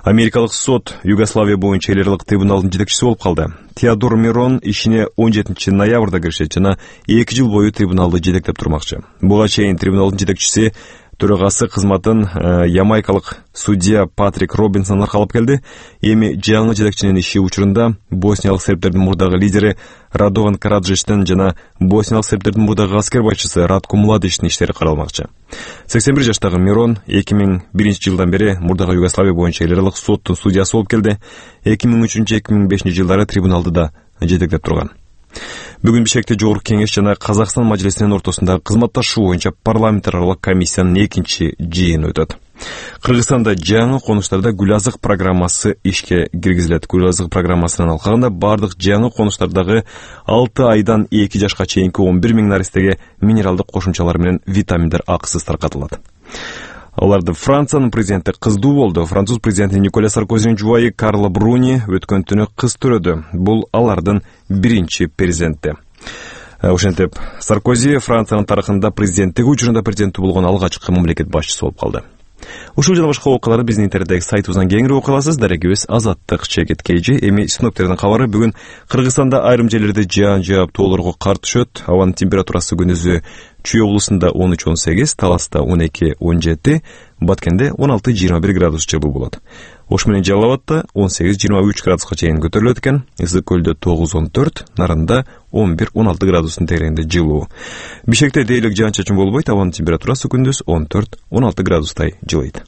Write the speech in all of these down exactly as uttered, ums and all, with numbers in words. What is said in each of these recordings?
Америкалык сот Югославия боюнча эл аралык трибуналдын жетекчиси болуп калды. Теодор Мирон ишине он жетинчи ноябрда киришет жана эки жыл бою трибуналды жетектеп турмакчы. Буга чейин трибуналдын жетекчиси төрагасы кызматын ямайкалык судья Патрик Робинсон аркалап келди. Эми жаңы жетекчинин иши учурунда босниялык сербтердин мурдагы лидери Радован Караджичтин жана босниялык сербтердин мурдагы аскер башчысы Ратко Младичтин иштери каралмакчы. сексен бир жаштагы Мирон эки миң биринчи жылдан бери мурдагы Югославия боюнча эл аралык соттун судьясы болуп келди. эки миң үчүнчү эки миң бешинчи жылдары трибуналды да жетектеп турган. Бүгүн Бишкекте Жогорку Кеңеш жана Казакстан мажлисинин ортосунда кызматташуу боюнча парламент аралык комиссиянын экинчи жыйыны өтөт. Кыргызстанда жаңы конуштарда гүл азык программасы ишке киргизилет. Гүл азык программасынын алкагында бардык жаңы конуштардагы алты айдан эки жашка чейинки он бир миң наристеге минералдык кошумчалар менен витаминдер акысыз таркатылат. Аларды Франциянын президенти кыздуу болду. Француз президенти Николя Саркозинин жубайы Карла Бруни өткөн түнү кыз төрөдү. Бул алардын биринчи перзенти. Ошентип, Саркози Франциянын тарыхында президенттиги учурунда президенти болгон алгачкы мамлекет башчысы болуп калды. Ушул жана башка окуяларды биздин интернеттеги сайтыбыздан кеңири окуй аласыз. Дарегибиз Азаттык чекит кейжи. Эми синоптиктердин кабары. Бүгүн Кыргызстанда айрым жерлерде жаан жаап тоолорго кар түшөт. Абанын температурасы күндүзү Чүй облусунда он үч он сегиз, Таласта он эки он жети, Баткенде он алты жыйырма бир градус жылуу болот. Ош менен Жалал абадта он сегиз жыйырма үч градуска чейин көтөрүлөт экен. Ысык көлдө тогуз он төрт, Нарында он бир он алты градустун тегерегинде жылуу. Бишкекте дейлик жаан чачын болбойт. Абанын температурасы күндүз он төрт он алты градустай жылыйт.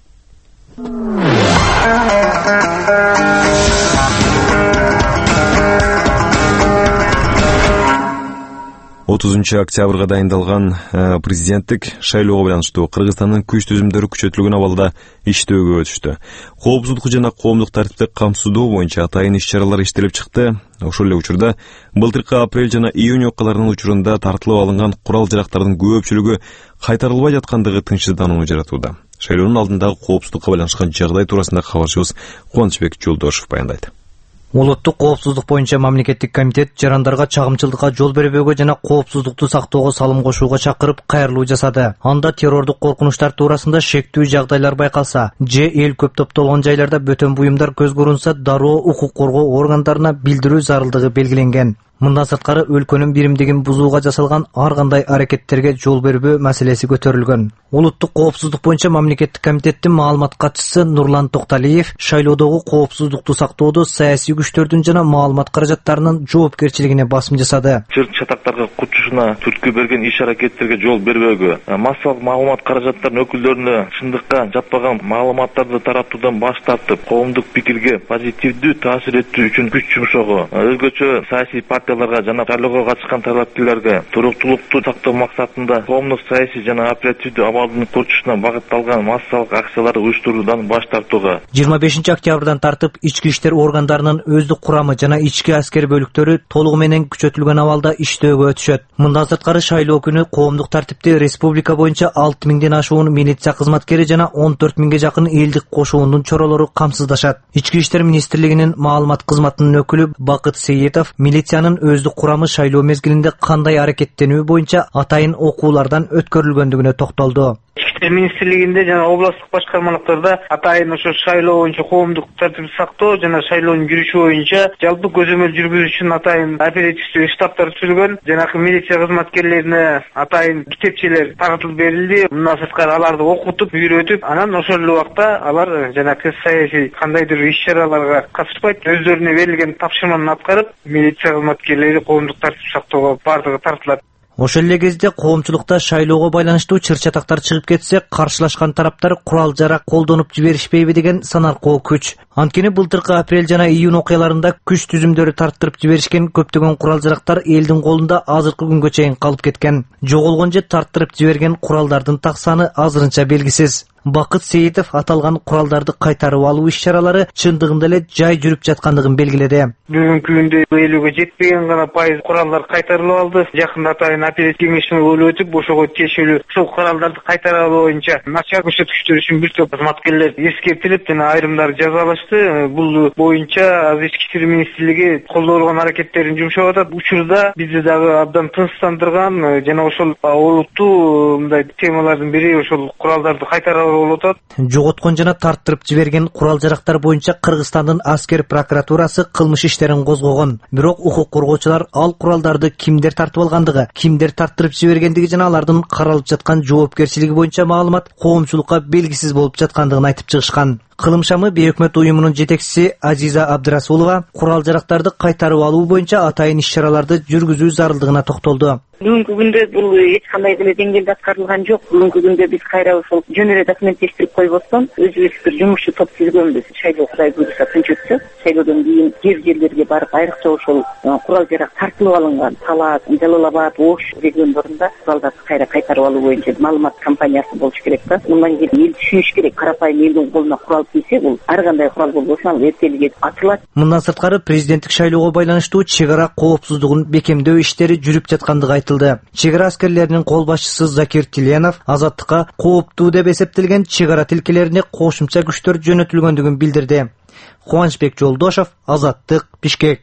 отузунчу октябрга дайындалган президенттик шайлоого байланыштуу Кыргызстандын күч түзүмдөрү күчөтүлгөн абалда иштөөгө өтүштү. Коопсуздук жана коомдук тартипти камсыздоо боюнча атайын иш-чаралар иштелип чыкты. Ошол эле учурда былтыркы апрель жана июнь окуяларынын учурунда тартылып алынган курал-жарактардын көпчүлүгү кайтарылбай жаткандыгы тынчсызданууну жаратууда. Шайлоонун алдындагы коопсуздукка байланышкан жагдай туурасында кабарчыбыз Кубанычбек Жолдошев баяндайт. Улуттук коопсуздук боюнча мамлекеттик комитет жарандарга чагымчылыкка жол бербөөгө жана коопсуздукту сактоого салым кошууга чакырып кайрылуу жасады. Анда террордук коркунучтар туурасында шектүү жагдайлар байкалса, же эл көп топтолгон жайларда бөтөн буюмдар көз көрүнсө, дароо укук коргоо органдарына билдирүү зарылдыгы белгиленген. Мындан сырткары өлкөнүн биримдигин бузууга жасалган ар кандай аракеттерге жол бербөө маселеси көтөрүлгөн. Улуттук коопсуздук боюнча мамлекеттик комитеттин маалымат катчысы Нурлан Токталиев шайлоодогу коопсуздукту сактоодо саясий күчтөрдүн жана маалымат каражаттарынын жоопкерчилигине басым жасады. Чыр чатактарга кутчушуна түрткү берген иш-аракеттерге жол бербөөгө, массалык маалымат каражаттарынын өкүлдөрүнө чындыкка жатпаган маалыматтарды таратуудан баш тартып, коомдук пикирге позитивдүү таасир этүү үчүн күч жумшоого, өзгөчө саясий партияларга жана шайлоого катышкан талапкерлерге туруктуулукту сактоо максатында коомдук саясий жана оперативдүү абалдын курчушуна багытталган массалык акцияларды уюштуруудан баш тартууга. жыйырма бешинчи октябрдан тартып ички иштер органдарынын өздүк курамы жана ички аскер бөлүктөрү толугу менен күчөтүлгөн абалда иштөөгө өтүшөт. Мындан сырткары шайлоо күнү коомдук тартипти республика боюнча алты миңден ашуун милиция кызматкери жана он төрт миңге жакын элдик кошуунун чоролору камсыздашат. Ички иштер министрлигинин маалымат кызматынын өкүлү Бакыт Сейитов милициянын өздүк курамы шайлоо мезгилинде кандай аракеттенүү боюнча атайын окуулардан өткөрүлгөндүгүнө токтолду. Ички министрлигинде жана областтык башкармалыктарда атайын ошо шайлоо боюнча коомдук тартипти сактоо жана шайлоонун жүрүшү боюнча жалпы көзөмөл жүргүзүү үчүн атайын оперативдүү штабтар түзүлгөн. Жанакы милиция кызматкерлерине атайын китепчелер таратылып берилди. Мындан сырткары аларды окутуп, үйрөтүп, анан ошол эле убакта алар жанакы саясий кандайдыр иш-чараларга катышпайт, өздөрүнө берилген тапшырманы аткарып, милиция кызматкерлери коомдук тартип сактоого бардыгы тартылат. Ошол эле кезде коомчулукта шайлоого байланыштуу чыр-чатактар чыгып кетсе, каршылашкан тараптар курал-жарак колдонуп жиберишпейби деген санаркоо күч. Анткени былтыркы апрель жана июнь окуяларында күч түзүмдөрү тарттырып жиберишкен көптөгөн курал-жарактар элдин колунда азыркы күнгө чейин калып кеткен. Жоголгон же тарттырып жиберген куралдардын так саны азырынча белгисиз. Бакыт Сейитов аталган куралдарды кайтарып алуу иш-чаралары чындыгында эле жай жүрүп жаткандыгын белгиледи. Бүгүнкү күндө элүүгө жетпеген гана пайыз куралдар кайтарылып алды. Жакында атайын оперативдик кеңешин болуп өтүп, ошого тиешелүү ушул куралдарды кайтаруу боюнча начар көрсөткүчтөр үчүн бир топ кызматкерлер эскертилип, жана айрымдары жазалашты. Бул боюнча Ички иштер министрлиги колдоо болгон аракеттерин жумшап атат. Учурда бизди дагы абдан тынчсыздандырган жана ошол олуттуу мындай темалардын бири ошол куралдарды кайтарып болуп атат. Жоготкон жана тарттырып жиберген курал жарактар боюнча Кыргызстандын аскер прокуратурасы кылмыш иштерин козгогон. Бирок укук коргоочулар ал куралдарды кимдер тартып алгандыгы, кимдер тарттырып жибергендиги жана алардын каралып жаткан жоопкерчилиги боюнча маалымат коомчулукка белгисиз болуп жаткандыгын айтып чыгышкан. Кылымшамы бейөкмөт уюмунун жетекчиси Азиза Абдрасулова курал жарактарды кайтарып алуу боюнча атайын иш-чараларды жүргүзүү зарылдыгына токтолду. Бүгүнкү күндө бул эч кандай деле деңгээлде аткарылган жок. Бүгүнкү күндө биз кайра ошол жөн эле документтештирип койбостон өзүбүз бир жумушчу топ түзгөнбүз. Шайлоо Кудай буйруса күн өтсө, шайлоодон кийин жер жерлерге барып айрыкча ошол курал жарак тартылып алынган Талас, Жалал Абад, Ош региондорунда куралдарды кайра кайтарып алуу боюнча маалымат кампаниясы болуш керек да. Мындан кийин эл түшүнүш керек, карапайым элдин колуна курал тийсе, бул ар кандай курал болбосун ал эртелиге атылат. Мындан сырткары президенттик шайлоого байланыштуу чек ара коопсуздугун бекемдөө иштери жүрүп жаткандыгы айтылды. Чек ара аскерлеринин кол башчысы Закир Тиленов азаттыкка кооптуу деп эсептелген чек ара тилкелерине кошумча күчтөр жөнөтүлгөндүгүн билдирди. Кубанычбек Жолдошов, Азаттык, Бишкек.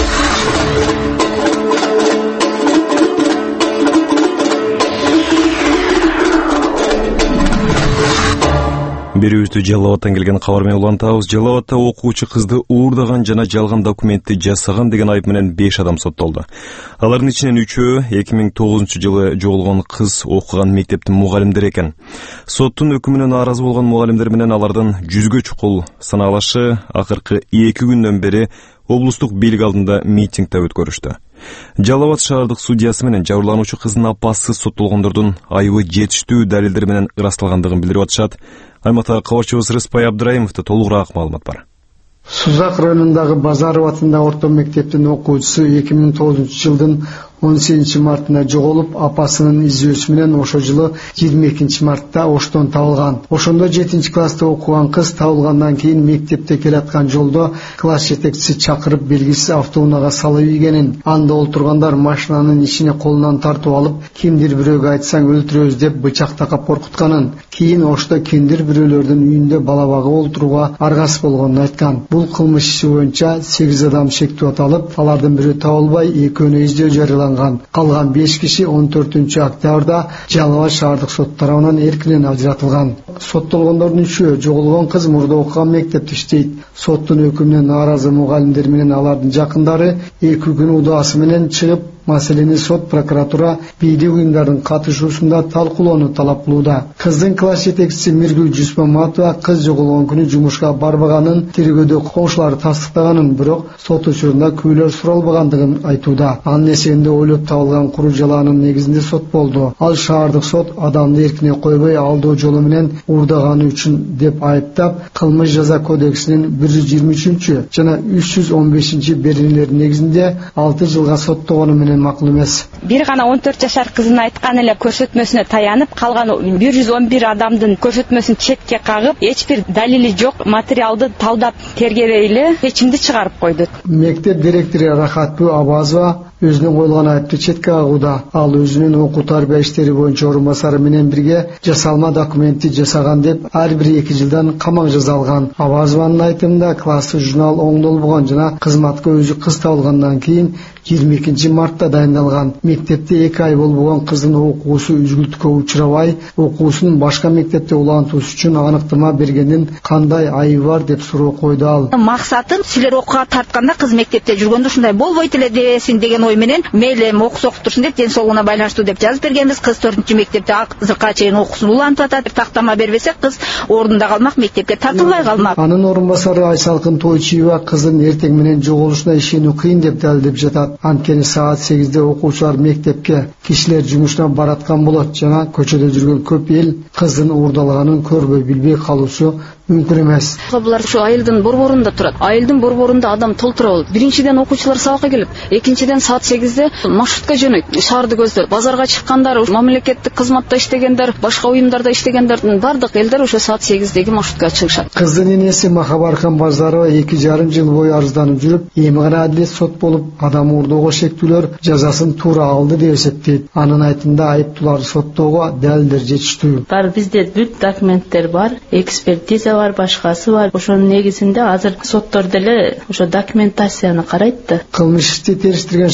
Берүүбүздү Жалал Абадтан келген кабар менен улантабыз. Жалал Абадта окуучу кызды уурдаган жана жалган документти жасаган деген айып менен беш адам соттолду. Алардын ичинен үчөө эки миң тогузунчу жылы жоголгон кыз окуган мектептин мугалимдери экен. Соттун өкүмүнө нааразы болгон мугалимдер менен алардын жүзгө чукул санаалашы акыркы эки күндөн бери облустук бийлик алдында митингде өткөрүштү. Жалал Абад шаардык судьясы менен жабырлануучу кыздын апасы соттолгондордун айыбы жетиштүү далилдер менен ырасталгандыгын билдирип атышат. Аймактагы кабарчыбыз Рыспай Абдраимовдо толугураак маалымат бар. Сузак районундагы Базаров атындагы орто мектептин окуучусу эки миң тогузунчу жылдын он сегизинчи мартында жоголуп, апасынын изөөсү менен ошол жылы жыйырма экинчи мартта Оштон табылган. Ошондо жетинчи класста окуган кыз табылгандан кийин мектепте келаткан жолдо класс жетекчиси чакырып белгисиз автоунаага салып ийгенин, анда олтургандар машинанын ичине колунан тартып алып, кимдир бирөөгө айтсаң өлтүрөбүз деп бычак такап коркутканын, кийин Ошто кимдир бирөөлөрдүн үйүндө бала багып олтурууга аргасыз болгонун айткан. Бул кылмыш иши боюнча сегиз адам шектүү аталып, алардын бирөө табылбай, экөөнө издөө жарыяланган. Калган беш киши он төртүнчү октябрда Жалал Абад шаардык сот тарабынан эркинен ажыратылган. Соттолгондордун үчөө жоголгон кыз мурда окуган мектепте иштейт. Соттун өкүмүнө нааразы мугалимдер менен алардын жакындары эки күн удаасы менен чыгып, маселени сот, прокуратура, бийлик уюмдардын катышуусунда талкуулоону талап кылууда. Кыздын класс жетекчиси Миргүл Жусмаматова кыз жоголгон күнү жумушка барбаганын, тергөөдө коңшулары тастыктаганын, бирок сот учурунда күбөлөр суралбагандыгын айтууда. Анын эсебинде ойлоп табылган куру жалаанын негизинде сот болду. Ал шаардык сот адамды эркине койбой алдоо жолу менен уурдаганы үчүн деп айыптап, кылмыш жаза кодексинин бир жүз жыйырма үчүнчү жана үч жүз он бешинчи беренелери негизинде алты жылга соттогону менен макул эмес. Бир гана он төрт жашар кыздын айткан эле көрсөтмөсүнө таянып, калган бир жүз он бир адамдын көрсөтмөсүн четке кагып, эч бир далили жок материалды талдап тергебей эле чечимди чыгарып койду. Мектеп директору Рахатбү Абазова өзүнүн коюлган айыпты четке кагууда. Ал өзүнүн окуу тарбия иштери боюнча орун басары менен бирге жасалма документти жасаган деп ар бир эки жылдан камак жаза алган. Абазованын айтымында класстык журнал оңдолбогон жана кызматка өзү кыз табылгандан кийин жыйырма экинчи мартта дайындалган. Мектепте эки ай болбогон кыздын окуусу үзгүлтүккө учурабай, окуусун башка мектепте улантуусу үчүн аныктама бергендин кандай айыбы бар деп суроо койду ал. Максатым силер окууга тартканда кыз мектепте жүргөндө ушундай болбойт эле дебесин деген ой менен мейли окус окуп турсун деп, ден соолугуна байланыштуу деп жазып бергенбиз. Кыз төртүнчү мектепте азыркыга чейин окуусун улантып атат. Тактама бербесек кыз ордунда калмак, мектепке тартылбай калмак. Анын орун басары Айсалкын Тойчиева кыздын эртең менен жоголушуна ишенүү кыйын деп далилдеп жатат. Анткени саат сегизде окуучулар мектепке, кишилер жумушуна бараткан болот жана көчөдө жүргөн көп эл кыздын уурдалганын көрбөй билбей калуусу мүмкүн эмес. Булар ушу айылдын борборунда турат. Айылдын борборунда адам толтура болот. Биринчиден окуучулар сабакка келип, экинчиден саат сегизде маршрутка жөнөйт. Шаарды көздөп, базарга чыккандар, мамлекеттик кызматта иштегендер, башка уюмдарда иштегендердин бардык элдер ошо саат сегиздеги маршрутка чыгышат. Кыздын энеси Махабархан Базарова эки жарым жыл бою арызданып жүрүп, эми гана адилет сот болуп, адам уурдоого шектүүлөр жазасын туура алды деп эсептейт. Анын айтымында айыптууларды соттоого далилдер жетиштүү. Бар бизде бүт документтер бар, экспертиза бар, башкасы бар. Ошонун негизинде азыр соттор деле ошо документацияны карайт да. Кылмыш ишти териштирген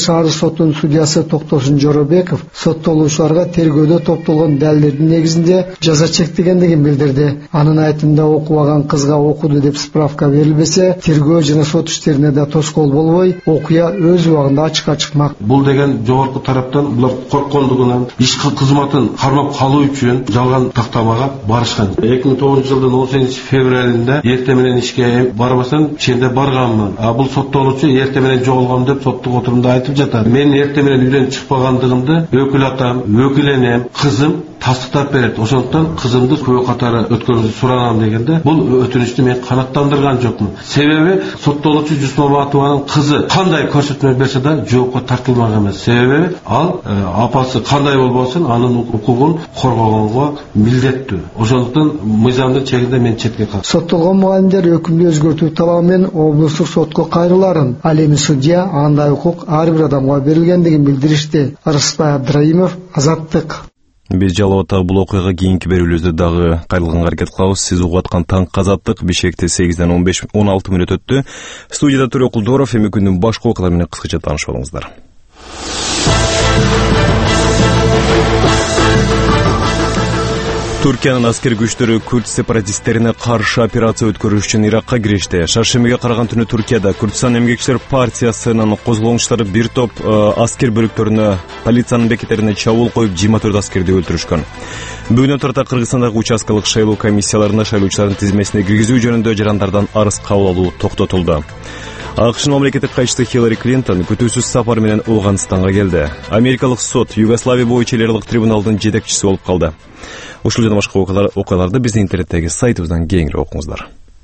Шаар сотунун судьясы Токтосун Жоробеков соттолуучуларга тергөөдө топтолгон далилдердин негизинде жаза чектегендигин билдирди. Анын айтымында окубаган кызга окуду деп справка берилбесе, тергөө жана сот иштерине да тоскоол болбой, окуя өз убагында ачыкка чыкмак. Бул деген жогорку тараптан булар корккондугунан иш кызматын кармап калуу үчүн жалган тактамага барышкан. эки миң тогузунчу жылдын он сегизинчи февралында эрте менен ишке барбасам, ченде барганмын. А бул соттолуучу эрте менен жоголгом деп соттук отурумда айтып жатат. Мен эрте менен үйдөн чыкпагандыгымды өкүл атам, өкүл энем, кызым тастыктап берет. Ошондуктан кызымды көбө катары өткөрүүнү суранам дегенде, бул өтүнүштү мен канааттандырган жокмун. Себеби соттолуучу Жусмаматованын кызы кандай көрсөтмө берсе да жоопко тартылмак эмес. Себеби ал апасы кандай болбосун, анын укугун коргогонго милдеттүү. Ошондуктан мыйзамдын чегинде мен четке калдым. Соттолгон мугалимдер өкүмдү өзгөртүү талабы менен облустук сотко кайрыларын, ал эми судья андай укук ар бир адамга берилгендигин билдиришти. Арыспай Абдраимов, Азаттык. Биз жалоотагы бул окуяга кийинки берүүлөрдө дагы кайрылганга аракет кылабыз. Сиз угуп аткан таң Азаттык Бишкекте сегизден он беш он алты мүнөт өттү. Студияда Төрө Кулдоров, эми күндүн башка окуялары менен кыскача таанышып алыңыздар. Түркиянын аскер күчтөрү күрд сепаратисттерине каршы операция өткөрүш үчүн Иракка киришти. Шаршембиге караган түнү Түркияда Күрдстан эмгекчилер партиясынын козголоңчулары бир топ аскер бөлүктөрүнө полициянын бекеттерине чабуул коюп жыйырма төрт аскерди өлтүрүшкөн. Бүгүнөн тарта Кыргызстандагы участкалык шайлоо комиссияларына шайлоочулардын тизмесине киргизүү жөнүндө жарандардан арыз кабыл алуу токтотулду. АКШнын мамлекеттик кайчысы Хиллари Клинтон күтүүсүз сапар менен Ауганстанга келди. Америкалык сот Югославия боюнча элирлик трибуналдын жетекчиси болуп калды. Ушул жана башка окуяларды биздин интернеттеги сайтыбыздан кеңири окуңуздар.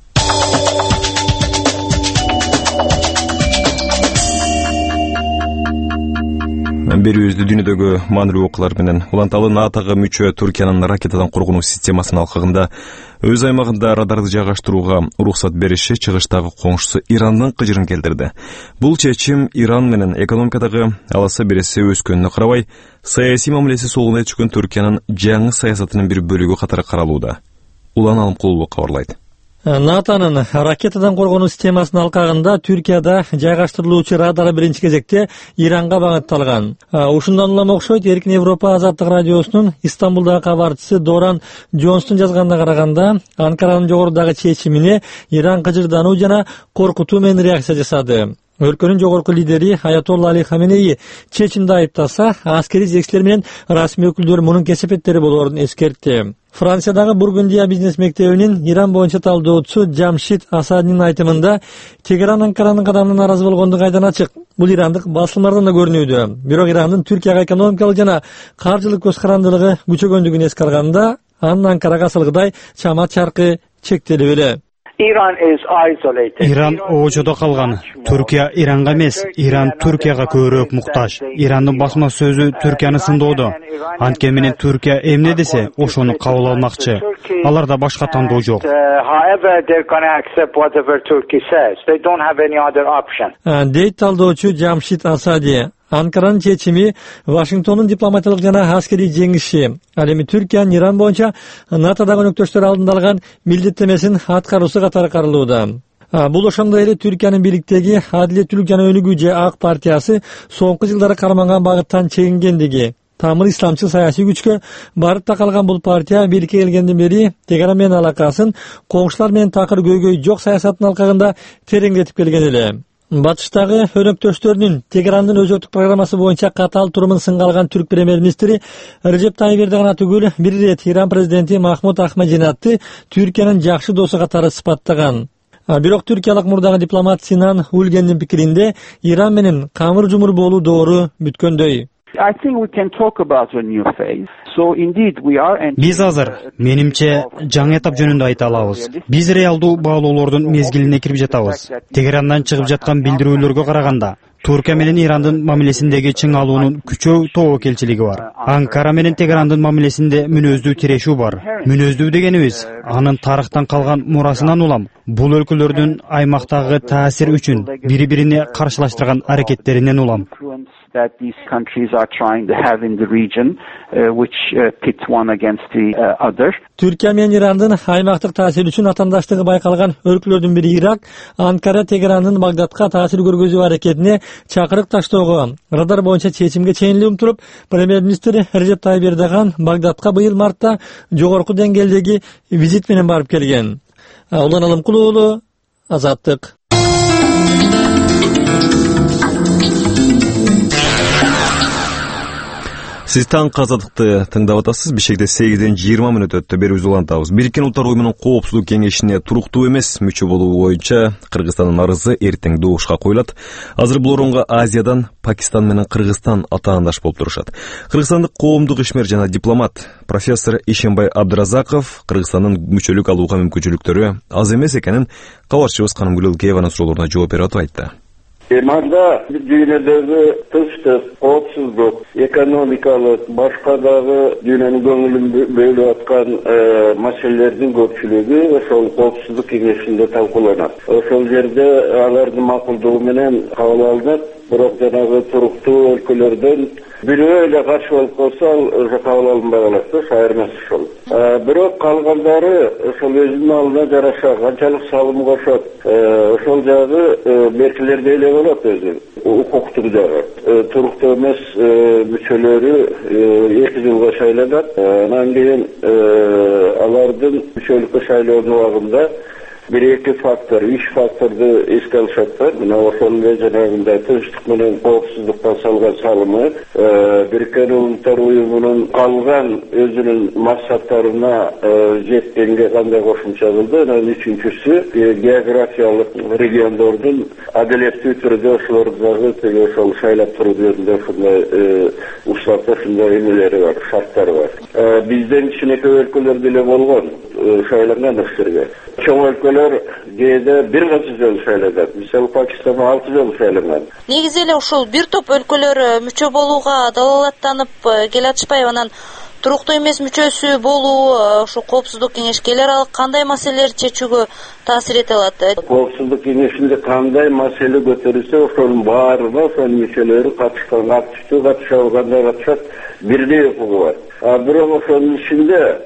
Берүүбүздү дүйнөдөгү маанилүү окуялар менен уланталы. НАТОга мүчө Түркиянын ракетадан коргонуу системасынын алкагында өз аймагында радарды жайгаштырууга уруксат бериши чыгыштагы коңшусу Ирандын кыжырын келтирди. Бул чечим Иран менен экономикадагы аласа береси өскөнүнө карабай, саясий мамилеси солуна түшкөн Түркиянын жаңы саясатынын бир бөлүгү катары каралууда. Улан Алымкулова кабарлайт. НАТОнун ракетадан коргонуу системасынын алкагында Түркияда жайгаштырылуучу радары биринчи кезекте Иранга багытталган. Ушундан улам окшойт. Эркин Европа азаттык радиосунун Истамбулдагы кабарчысы Доран Джонстун жазганына караганда, Анкаранын жогорудагы чечимине Иран кыжырдануу жана коркутуу менен реакция жасады. Өлкөнүн жогорку лидери Аятолла Али Хаменеи чечимди айыптаса, аскери жетекчилер менен расмий өкүлдөр мунун кесепеттери болоорун эскертти. Франциядагы Бургундия бизнес мектебинин Иран боюнча талдоочусу Джамшид Асадинин айтымында, Тегеран Анкаранын кадамынан наразы болгондугу айдан ачык. Бул ирандык басылмардан да көрүнүүдө. Бирок Ирандын Түркияга экономикалык жана каржылык көз карандылыгы күчөгөндүгүн эске алганда, анын Анкарага асылгыдай чамат чаркы чектелип эле. Иран оочодо калган. Түркия Иранга эмес, Иран Түркияга көбүрөөк муктаж. Ирандын басма сөзү Түркияны сындоодо. Анткени менен Түркия эмне десе, ошону кабыл алмакчы. Аларда башка тандоо жок. Дейт талдоочу Джамшид Асади. Анкаранын чечими Вашингтондун дипломатиялык жана аскерий жеңиши. Ал эми Түркиянын Иран боюнча НАТОдагы өнөктөштөр алдында алган милдеттемесин аткаруусу катары каралууда. Бул ошондой эле Түркиянын бийликтеги Адилеттүүлүк жана өнүгүү же ак партиясы соңку жылдары карманган багыттан чегингендиги. Тамыр исламчыл саясий күчкө барып такалган бул партия бийликке келгенден бери Тегеран менен алакасын коңшулар менен такыр көйгөй жок саясаттын алкагында тереңдетип келген эле. Батыштагы өнөктөштөрдүн Тегерандын өзөктүк программасы боюнча катаал турумун сынга алган түрк премьер-министри Режеп Тайип Эрдоган түгүл бир ирет Иран президенти Махмуд Ахмадинатты Түркиянын жакшы досу катары сыпаттаган. Бирок түркиялык мурдагы дипломат Синан Ульгендин пикиринде Иран менен камыр жумур болуу доору бүткөндөй. Биз азыр, менимче, жаңы этап жөнүндө айта алабыз. Биз реалдуу баалоолордун мезгилине кирип жатабыз. Тегерандан чыгып жаткан билдирүүлөргө караганда, Түркия менен Ирандын мамилесиндеги чыңалуунун күчөө тобокелчилиги бар. Анкара менен Тегерандын мамилесинде мүнөздүү тирешүү бар. Мүнөздүү дегенибиз, анын тарыхтан калган мурасынан улам, бул өлкөлөрдүн аймактагы таасир үчүн бири-бирине каршылаштырган аракеттеринен улам. that these countries are trying to have in the region, uh, which uh, pit one against the uh, other. Türkiye менен Ирандын аймактык таасири үчүн атаандаштыгы байкалган өлкөлөрдүн бири Ирак, Анкара Тегерандын Багдадка таасир көргөзүү аракетине чакырык таштоого радар боюнча чечимге чейинилип умтуруп, премьер-министр Режеп Тайип Эрдоган Багдадка быйыл мартта жогорку деңгээлдеги визит менен барып келген. Улан Алымкулуу уулу, Азаттык. Сиз таң казадыкты тыңдап атасыз. Бишкекте сегизден жыйырма мүнөт өттү. Бери улантабыз. Бириккен Улуттар уюмунун коопсуздук кеңешине туруктуу эмес мүчө болуу боюнча Кыргызстандын арызы эртең добушка коюлат. Азыр бул орунга Азиядан Пакистан менен Кыргызстан атаандаш болуп турушат. Кыргызстандык коомдук ишмер жана дипломат профессор Ишенбай Абдыразаков Кыргызстандын мүчөлүк алууга мүмкүнчүлүктөрү аз эмес экенин кабарчыбыз Канымгүл Элкееванын суроолоруна жооп берип айтты. Манда дүйнөдөгү тынчтык, коопсуздук, экономикалык, башка дагы дүйнөнүн көңүлүн бөлүп аткан маселелердин көпчүлүгү ошол коопсуздук кеңешинде талкууланат. Ошол жерде алардын макулдугу менен кабыл алынат, бирок жанагы туруктуу өлкөлөрдөн бирөө эле каршы болуп калса, ал кабыл алынбай калат да, шаар эмес ошол. Бирок калгандары ошол өзүнүн алдына жараша канчалык салым кошот, ошол жагы беркилерде эле болот өзү. Укуктук жагы. Туруктуу эмес мүчөлөрү эки жылга шайланат. Анан кийин алардын мүчөлүккө шайлоонун убагында bir-эки фактор, үч факторду эске алышат да. Мына ошол эле жанагындай тынчтык менен коопсуздукка салган салымы, Бириккен Улуттар уюмунун калган өзүнүн максаттарына жеткенге кандай кошумча кылды. Анан үчүнчүсү географиялык региондордун адилеттүү түрдө ошолордогу теге ошол шайлап туруу жөнүндө ушундай условия, ушундай эмелери бар, шарттары бар. Бизден кичинекей өлкөлөрдө эле болгон шайланган иштерге. Чоң өлкөлөр кээде бир канча жолу шайланат. Мисалы Пакистан алты жолу шайланган. Негизи эле ушул бир топ өлкөлөр мүчө болууга далалаттанып келатышпайбы? Анан туруктуу эмес мүчөсү болуу ушу коопсуздук кеңешке эл аралык кандай маселелерди чечүүгө таасир эте алат? Коопсуздук кеңешинде кандай маселе көтөрүлсө, ошонун баарына ошонун мүчөлөрү катышкан, активдүү катышабы, кандай катышат, бирдей укугу бар. А бирок ошонун ичинде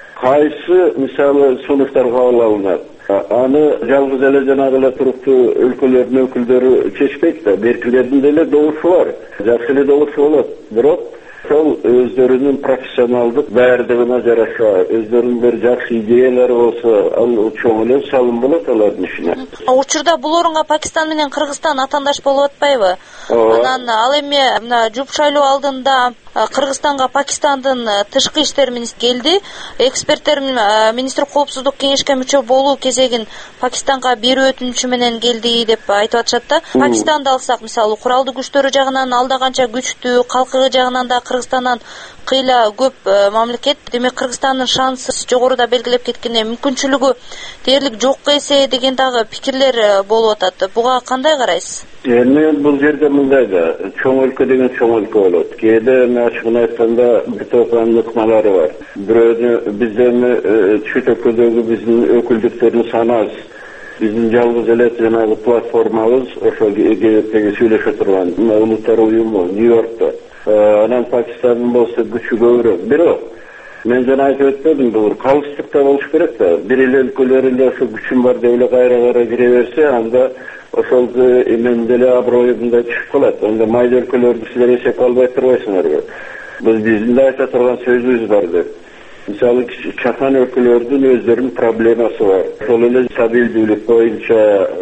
кайсы мисалы сунуштар кабыл алынат, аны жалгыз эле жанагы эле туруктуу өлкөлөрдүн өкүлдөрү чечпейт да, беркилердин деле добушу бар, жакшы эле добушу болот. Бирок ошол өздөрүнүн профессионалдык даярдыгына жараша, өздөрүнүн бир жакшы идеялары болсо, ал чоң эле салым болот алардын ишине. Учурда бул орунга Пакистан менен Кыргызстан атаандаш болуп атпайбы? Анан ал эми мына жуп шайлоо алдында Кыргызстанга Пакистандын тышкы иштер министри келди. Эксперттер министр коопсуздук кеңешке мүчө болуу кезегин Пакистанга берүү өтүнүчү менен келди деп айтып атышат да. Пакистанды алсак, мисалы куралдуу күчтөрү жагынан алда канча күчтүү, калкыгы жагынан да Кыргызстандан кыйла көп мамлекет. Демек Кыргызстандын шансы жогоруда белгилеп кеткенде мүмкүнчүлүгү дээрлик жокко эсе деген дагы пикирлер болуп атат. Буга кандай карайсыз? Эми бул жерде мындай да, чоң өлкө деген чоң өлкө болот. Кээде ачыгын айтканда бир топ ыкмалары бар. Бирөөнү бизден чет өлкөдөгү биздин өкүлдүктөрдүн саны аз. Биздин жалгыз эле жанагы платформабыз ошол теге сүйлөшө турган Улуттар уюму Нью-Йоркто. Анан Пакистандын болсо күчү көбүрөөк. Бирок мен жана айтып өтпөдүм, бул калыстыкта болуш керек да. Бир эле өлкөлөр эле ошо күчүм бар деп эле кайра-кайра кире берсе, анда ошол эмен деле аброюнда түшүп калат. Анда майда өлкөлөрдү силер эсепке албай турбайсыңарбы? Биз биздин да айта турган сөзүбүз бар деп. Мисалы чакан өлкөлөрдүн өздөрүнүн проблемасы бар. Ошол эле стабилдүүлүк боюнча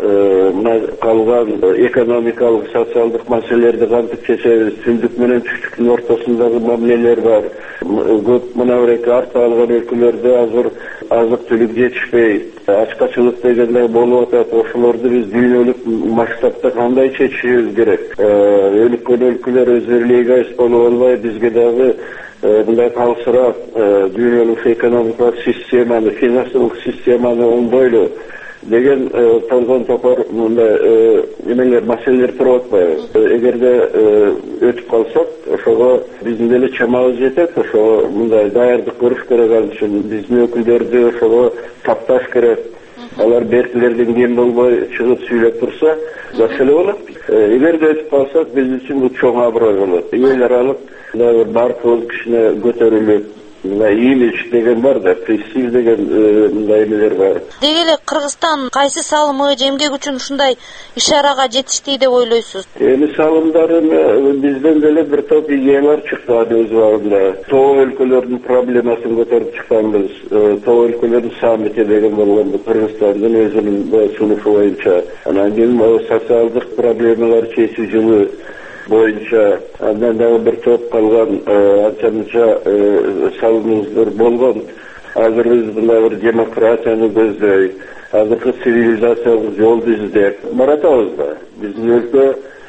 мына калган экономикалык, социалдык маселелерди кантип чечебиз, түндүк менен түштүктүн ортосундагы мамилелер бар. Көп мына бир эки артта калган өлкөлөрдө азыр азык-түлүк жетишпей, ачкачылык дегендей болуп атат. Ошолорду биз дүйнөлүк масштабта кандай чечишибиз керек? Өлкө өлкөлөр өздөрү эгоист болуп албай, бизге дагы мындай калсырап дүйнөлүк экономикалык системаны, финансылык системаны оңдойлу деген толгон топор мындай эмелер, маселелер туруп атпайбы? Эгерде өтүп калсак, ошого биздин деле чамабыз жетет, ошого мындай даярдык көрүш керек. Ал үчүн биздин өкүлдөрдү ошого тапташ керек. Алар беркилерден кем болбой чыгып сүйлөп турса, маселе болот. Эгерде өтүп калсак, биз үчүн бул чоң аброй болот. Эл аралык баркыз кишине көтөрүлүп, мына имидж деген бар да, престиж деген мындай нелер бар. Деги эле Кыргызстан кайсы салымы же эмгек үчүн ушундай ишарага жетишти деп ойлойсуз? Эми салымдарын бизден деле бир топ идеялар чыкты өз убагында. Тоо өлкөлөрдүн проблемасын көтөрүп чыкканбыз. Тоо өлкөлөрдүн саммити деген болгон Кыргызстандын өзүнүн сунуфу боюнча. Анан кийин социалдык проблемалар чечүү жылы боюнча андан дагы бир топ калган анча-мынча салымыбыздар болгон. Азыр биз мына бир демократияны көздөй, азыркы цивилизациялык жолду издеп баратабыз да. Биздин өлкө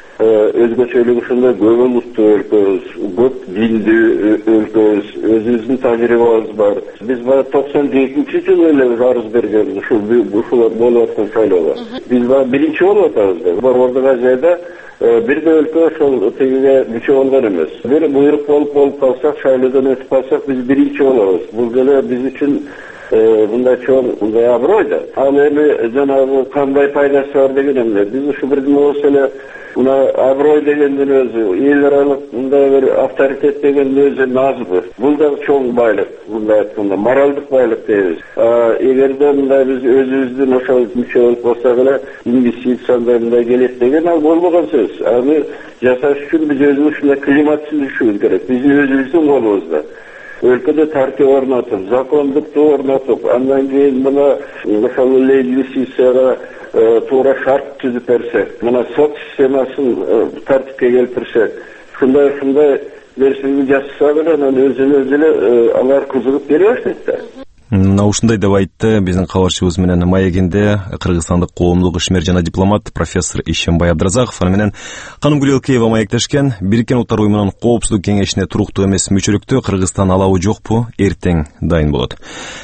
өзгөчөлүгү ушундай көп улуттуу өлкөбүз, көп диндүү өлкөбүз, өзүбүздүн тажрыйбабыз бар. Биз бара токсон экинчи жылы эле арыз берген ушул ушул болуп аткан шайлоого. Биз бара биринчи болуп атабыз да. Борбордук Азияда бир да өлкө ошол тегиге мүчө болгон эмес. Бир буйрук болуп болуп калсак, шайлоодон өтүп калсак, биз биринчи болобуз. Бул деле биз үчүн мындай чоң мындай аброй да. Ал эми жанагы кандай пайдасы бар деген эмне? Биз ушу бирден болсо эле мына аброй дегендин өзү, эл аралык мындай бир авторитет дегендин өзү назбы. Бул да чоң байлык, мындай айтканда моралдык байлык дейбиз. Эгерде мындай биз өзүбүздүн ошол мүчө болуп калсак эле инвестиция мындай келет деген ал болбогон сөз. Аны жасаш үчүн биз өзүбүз ушундай климат түзүшүбүз керек. Биздин өзүбүздүн колубузда. Өлкөдө тартип орнотуп, закондукту орнотуп, андан кийин мына ошол эле инвестицияга туура шарт түзүп берсек, мына сот системасын тартипке келтирсек, ушундай ушундай нерсени жасаса эле анан өзүнө өзү эле алар кызыгып келе баштайт да. Мына ушундай деп айтты биздин кабарчыбыз менен маегинде кыргызстандык коомдук ишмер жана дипломат профессор Ишембай Абдыразаков. Аны менен Каным Гүлелкеева маектешкен. Бириккен Улуттар уюмунун коопсуздук кеңешине туруктуу эмес мүчөлүктө Кыргызстан алабы жокпу? Эртең дайын болот.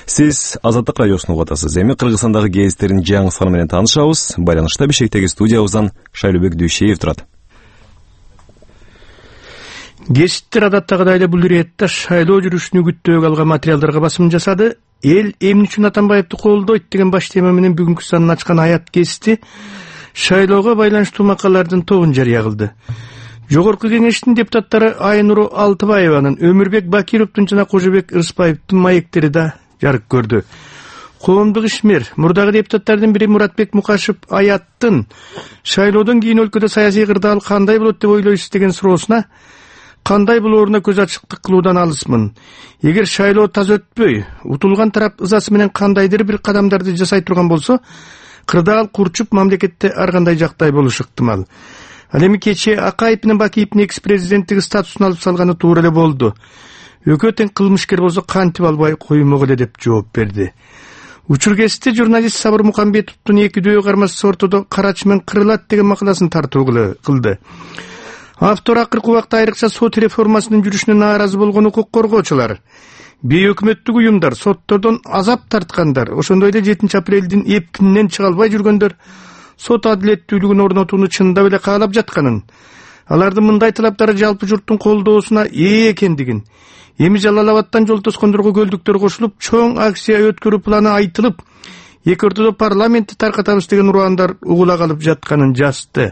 Сиз Азаттык радиосун угуп атасыз. Эми Кыргызстандагы гезиттердин жаңы саны менен таанышабыз. Байланышта Бишкектеги студиябыздан Шайлообек Дүйшеев турат. Гезиттер адаттагыдай эле бул иретте шайлоо жүрүшүнү күттөөгө алган материалдарга басым жасады. Эл эмне үчүн Атамбаевди колдойт деген баш тема менен бүгүнкү санын ачкан Аят гезити шайлоого байланыштуу макалалардын тобун жарыя кылды. Жогорку кеңештин депутаттары Айнуру Алтыбаеванын, Өмүрбек Бакировдун жана Кожобек Ырысбаевдин маектери да жарык көрдү. Коомдук ишмер мурдагы депутаттардын бири Муратбек Мукашев Аяттын шайлоодон кийин өлкөдө саясий кырдаал кандай болот деп ойлойсуз деген суроосуна кандай болооруна көз ачыктык кылуудан алысмын. Эгер шайлоо таза өтпөй, утулган тарап ызасы менен кандайдыр бир кадамдарды жасай турган болсо, кырдаал курчуп мамлекетте ар кандай жактай болушу ыктымал. Ал эми кечээ Акаев менен Бакиевдин экс-президенттиги статусун алып салганы туура эле болду. Өкө тең кылмышкер болсо кантип албай коймок эле деп жооп берди. Учур кезинде журналист Сабыр Мукамбетовдун эки дөйө кармасыз ортодо карачы менен кырылат деген макаласын тартуу кылды. Автор акыркы убакта айрыкча сот реформасынын жүрүшүнө нааразы болгон укук коргоочулар, бейөкмөттүк уюмдар, соттордон азап тарткандар, ошондой эле жетинчи апрелдин эпкининен чыга албай жүргөндөр сот адилеттүүлүгүн орнотууну чындап эле каалап жатканын, алардын мындай талаптары жалпы журттун колдоосуна ээ экендигин, эми Жалал Абадтан жол тоскондорго көлдүктөр кошулуп, чоң акция өткөрүү планы айтылып, эки ортодо парламентти таркатабыз деген ураандар угула калып жатканын жазды.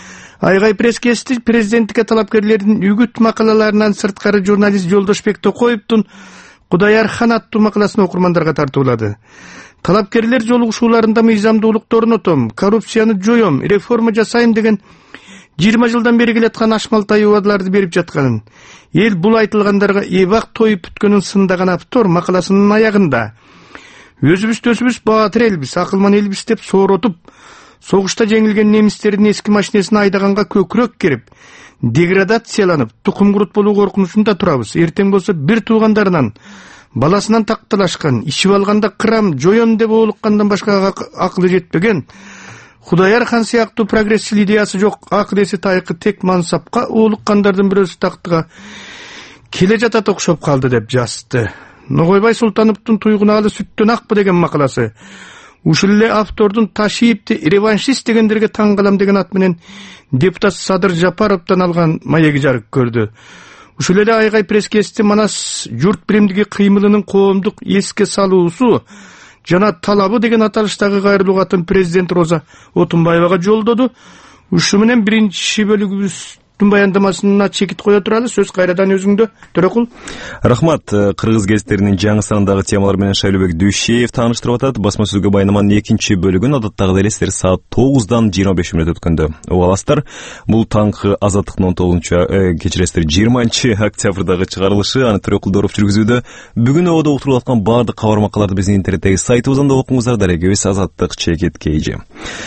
Айгай пресс-кести президенттикке талапкерлердин үгүт макалаларынан сырткары журналист Жолдошбек Токоевдун Кудайархан аттуу макаласын окурмандарга тартуулады. Талапкерлер жолугушууларында мыйзамдуулукту орнотом, коррупцияны жоем, реформа жасайм деген жыйырма жылдан бери келаткан ашмалтай убадаларды берип жатканын, эл бул айтылгандарга эбак тоюп бүткөнүн сындаган автор макаласынын аягында өзүбүз төсүбүз баатыр элбиз, акылман элбиз деп сооротуп, согушта жеңилген немистердин эски машинесин айдаганга көкүрөк керип, деградацияланып, тукум курут болуу коркунучунда турабыз. Эртең болсо бир туугандарынан, баласынан такталашкан, ичип алганда кырам, жоем деп оолуккандан башка акылы жетпеген, Кудайархан сыяктуу прогрессчил идеясы жок, акыл эси тайкы тек мансапка оолуккандардын бирөөсү тактыга келе жатат окшоп калды деп жазды. Ногойбай Султановдун туйгунаалы сүттөн акпы деген макаласы ушул эле автордун Ташиевди реваншист дегендерге таң калам деген ат менен депутат Садыр Жапаровдон алган маеги жарык көрдү. Ушул эле Айгай пресс-кести Манас журт биримдиги кыймылынын коомдук эске салуусу жана талабы деген аталыштагы кайрылуу катын президент Роза Отунбаевага жолдоду. Ушу менен биринчи бөлүгүбүздүн баяндамасына чекит кое туралы. Сөз кайрадан өзүңдө, Төрөкул. Рахмат. Кыргыз гезиттеринин жаңы санындагы темалар менен Шайлообек Дүйшеев тааныштырып атат. Басма сөзгө баяндаманын экинчи бөлүгүн адаттагы эле сиздер саат тогуздан жыйырма беш мүнөт өткөндө угуп аласыздар. Бул таңкы Азаттыктын он тогузунчу кечиресиздер жыйырманчы октябрдагы чыгарылышы. Аны Төрөкул Дооров жүргүзүүдө. Бүгүн ободо уктуруп аткан баардык кабар макаларды биздин интернеттеги сайтыбыздан да окуңуздар. Дарегибиз Азаттык чекит кейжи.